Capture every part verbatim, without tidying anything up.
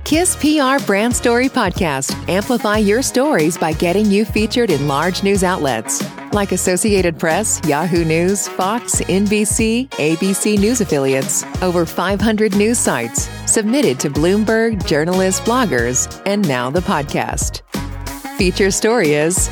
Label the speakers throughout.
Speaker 1: KISS P R Brand Story Podcast. Amplify your stories by getting you featured in large news outlets like Associated Press, Yahoo News, Fox, N B C, A B C News affiliates, over five hundred news sites, submitted to Bloomberg, journalists, bloggers, and now the podcast. Feature story is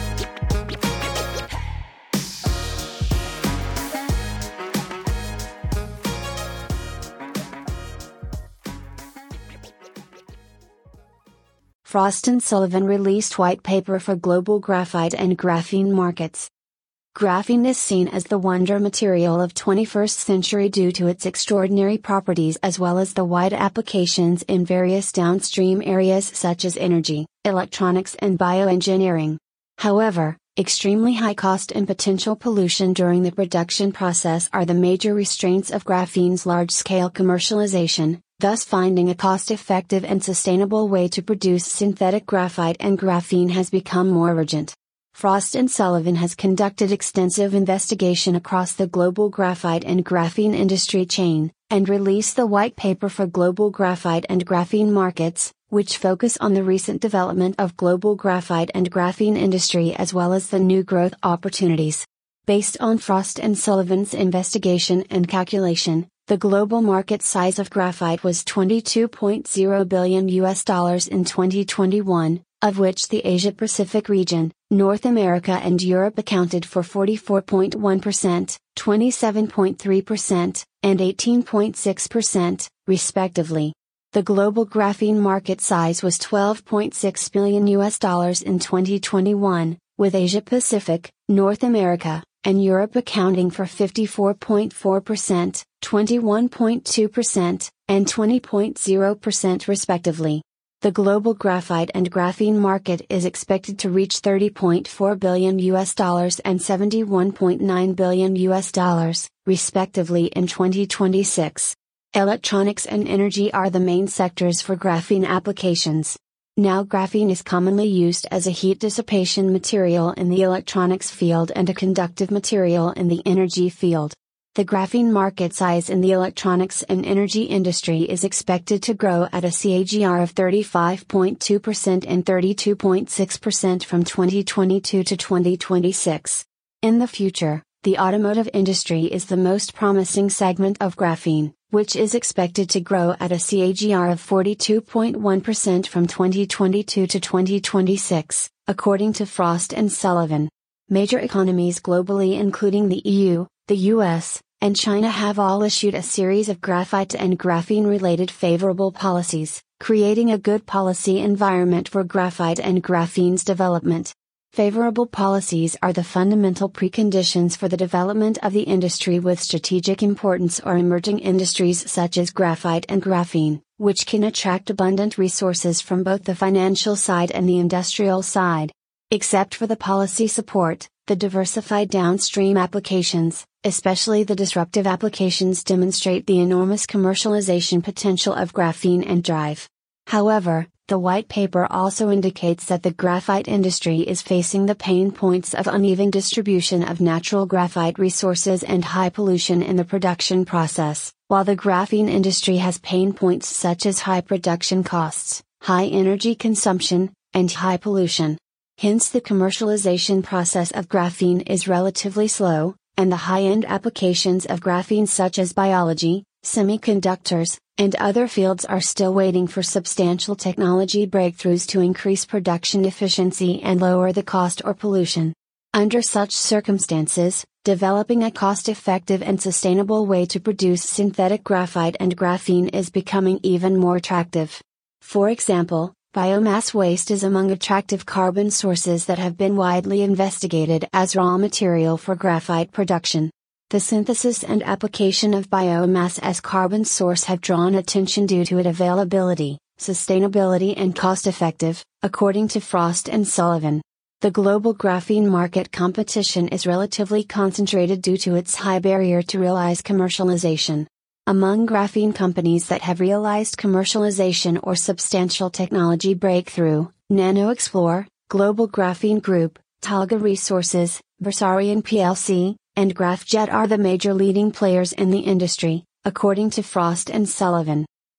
Speaker 2: Frost and Sullivan released white paper for global graphite and graphene markets. Graphene is seen as the wonder material of twenty-first century due to its extraordinary properties as well as the wide applications in various downstream areas such as energy, electronics and bioengineering. However, extremely high cost and potential pollution during the production process are the major restraints of graphene's large-scale commercialization. Thus finding a cost-effective and sustainable way to produce synthetic graphite and graphene has become more urgent. Frost and Sullivan has conducted extensive investigation across the global graphite and graphene industry chain, and released the white paper for global graphite and graphene markets, which focus on the recent development of global graphite and graphene industry as well as the new growth opportunities. Based on Frost and Sullivan's investigation and calculation, the global market size of graphite was twenty-two point zero billion U S dollars in twenty twenty-one, of which the Asia-Pacific region, North America and Europe accounted for forty-four point one percent, twenty-seven point three percent, and eighteen point six percent, respectively. The global graphene market size was twelve point six billion U S dollars in twenty twenty-one, with Asia-Pacific, North America, and Europe accounting for fifty-four point four percent, twenty-one point two percent, and twenty point zero percent respectively. The global graphite and graphene market is expected to reach thirty point four billion U S dollars and seventy-one point nine billion U S dollars, respectively in twenty twenty-six. Electronics and energy are the main sectors for graphene applications. Now graphene is commonly used as a heat dissipation material in the electronics field and a conductive material in the energy field. The graphene market size in the electronics and energy industry is expected to grow at a C A G R of thirty-five point two percent and thirty-two point six percent from twenty twenty-two to twenty twenty-six. In the future, the automotive industry is the most promising segment of graphene, which is expected to grow at a C A G R of forty-two point one percent from twenty twenty-two to twenty twenty-six, according to Frost and Sullivan. Major economies globally including the E U, the U S, and China have all issued a series of graphite and graphene-related favorable policies, creating a good policy environment for graphite and graphene's development. Favorable policies are the fundamental preconditions for the development of the industry with strategic importance or emerging industries such as graphite and graphene, which can attract abundant resources from both the financial side and the industrial side. Except for the policy support, the diversified downstream applications, especially the disruptive applications, demonstrate the enormous commercialization potential of graphene and drive. However, the white paper also indicates that the graphite industry is facing the pain points of uneven distribution of natural graphite resources and high pollution in the production process, while the graphene industry has pain points such as high production costs, high energy consumption, and high pollution. Hence the commercialization process of graphene is relatively slow, and the high-end applications of graphene such as biology, semiconductors, and other fields are still waiting for substantial technology breakthroughs to increase production efficiency and lower the cost or pollution. Under such circumstances, developing a cost-effective and sustainable way to produce synthetic graphite and graphene is becoming even more attractive. For example, biomass waste is among attractive carbon sources that have been widely investigated as raw material for graphite production. The synthesis and application of biomass as carbon source have drawn attention due to its availability, sustainability and cost-effective, according to Frost and Sullivan. The global graphene market competition is relatively concentrated due to its high barrier to realize commercialization. Among graphene companies that have realized commercialization or substantial technology breakthrough, NanoExplore, Global Graphene Group, Talga Resources, Versarion P L C, and Graphjet are the major leading players in the industry, according to Frost and Sullivan.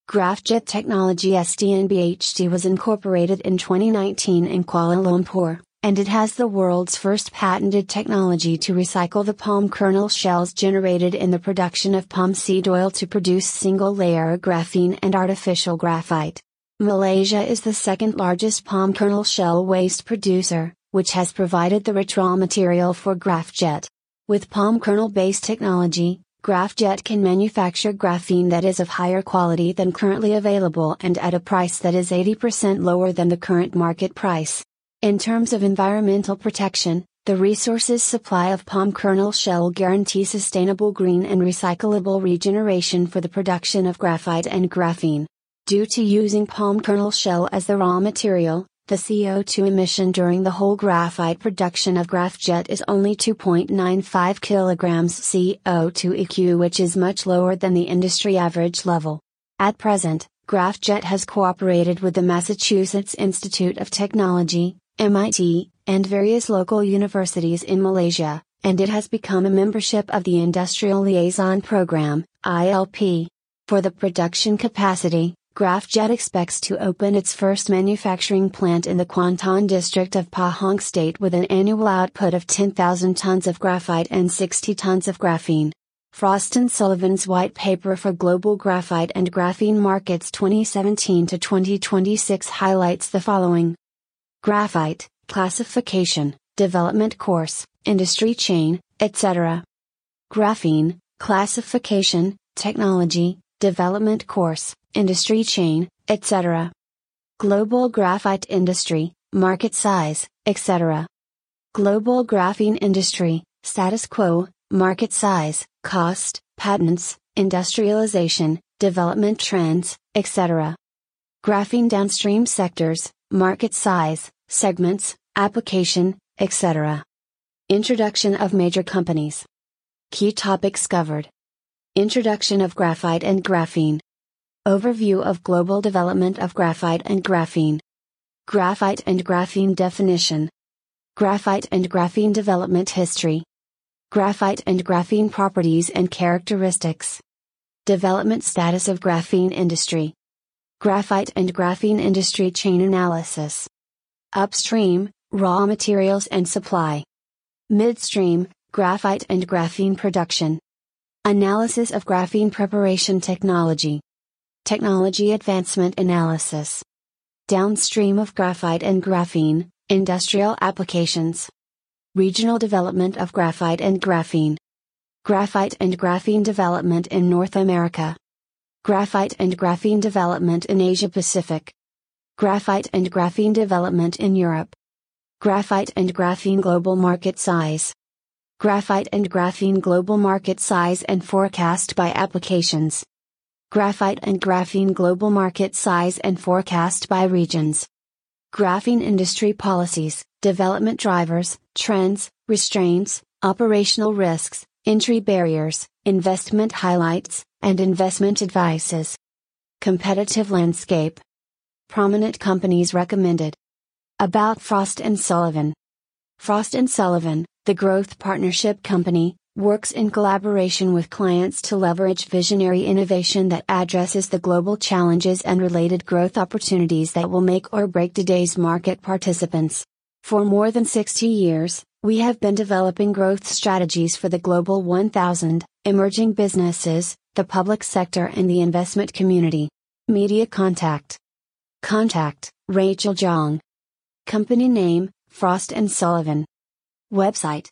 Speaker 2: Graphjet Technology S D N B H T was incorporated in twenty nineteen in Kuala Lumpur, and it has the world's first patented technology to recycle the palm kernel shells generated in the production of palm seed oil to produce single-layer graphene and artificial graphite. Malaysia is the second largest palm kernel shell waste producer, which has provided the rich raw material for Graphjet. With palm kernel-based technology, Graphjet can manufacture graphene that is of higher quality than currently available and at a price that is eighty percent lower than the current market price. In terms of environmental protection, the resources supply of palm kernel shell guarantee sustainable green and recyclable regeneration for the production of graphite and graphene. Due to using palm kernel shell as the raw material, the C O two emission during the whole graphite production of Graphjet is only two point nine five kilograms C O two E Q, which is much lower than the industry average level. At present, Graphjet has cooperated with the Massachusetts Institute of Technology, M I T, and various local universities in Malaysia, and it has become a membership of the Industrial Liaison Program, I L P. For the production capacity, Graphjet expects to open its first manufacturing plant in the Kuantan district of Pahang State with an annual output of ten thousand tons of graphite and sixty tons of graphene. Frost and Sullivan's White Paper for Global Graphite and Graphene Markets twenty seventeen to twenty twenty-six highlights the following: Graphite, Classification, Development Course, Industry Chain, et cetera. Graphene, Classification, Technology, Development Course, Industry Chain, et cetera. Global Graphite Industry, Market Size, et cetera. Global Graphene Industry, Status Quo, Market Size, Cost, Patents, Industrialization, Development Trends, et cetera. Graphene Downstream Sectors, Market Size, Segments, Application, et cetera. Introduction of Major Companies. Key Topics Covered. Introduction of Graphite and Graphene. Overview of global development of graphite and graphene. Graphite and graphene definition. Graphite and graphene development history. Graphite and graphene properties and characteristics. Development status of graphene industry. Graphite and graphene industry chain analysis. Upstream, raw materials and supply. Midstream, graphite and graphene production. Analysis of graphene preparation technology. Technology advancement analysis. Downstream of graphite and graphene, industrial applications. Regional development of graphite and graphene. Graphite and graphene development in North America. Graphite and graphene development in Asia Pacific. Graphite and graphene development in Europe. Graphite and graphene global market size. Graphite and graphene global market size and forecast by applications. Graphite and graphene global market size and forecast by regions. Graphene industry policies, development drivers, trends, restraints, operational risks, entry barriers, investment highlights, and investment advices. Competitive landscape. Prominent companies recommended. About Frost and Sullivan. Frost and Sullivan, the growth partnership company, works in collaboration with clients to leverage visionary innovation that addresses the global challenges and related growth opportunities that will make or break today's market participants. For more than sixty years, we have been developing growth strategies for the Global one thousand, emerging businesses, the public sector and the investment community. Media contact. Contact, Rachel Zhang. Company name, Frost and Sullivan. Website,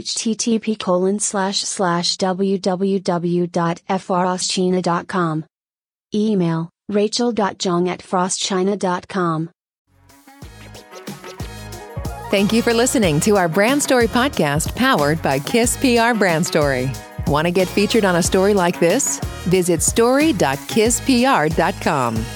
Speaker 2: http colon slash slash www dot frostchina dot com. Email, rachel.zhang at frostchina dot com.
Speaker 1: Thank you for listening to our Brand Story podcast powered by KISS P R Brand Story. Want to get featured on a story like this? Visit story dot kiss p r dot com.